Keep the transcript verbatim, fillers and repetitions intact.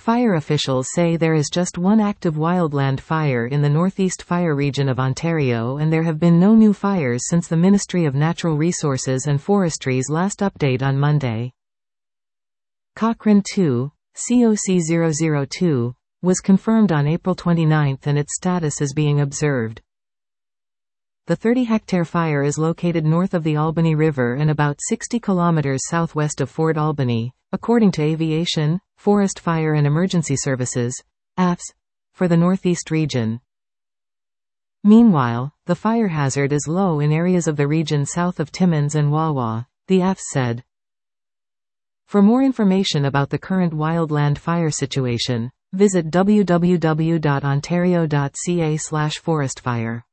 Fire officials say there is just one active wildland fire in the Northeast Fire region of Ontario, and there have been no new fires since the Ministry of Natural Resources and Forestry's last update on Monday. Cochrane two, C O C zero zero two, was confirmed on April twenty-ninth and its status is being observed. The thirty-hectare fire is located north of the Albany River and about sixty kilometers southwest of Fort Albany, according to Aviation, Forest Fire and Emergency Services (A F S) for the Northeast region. Meanwhile, the fire hazard is low in areas of the region south of Timmins and Wawa, the A F S said. For more information about the current wildland fire situation, visit w w w dot ontario dot c a slash forest fire.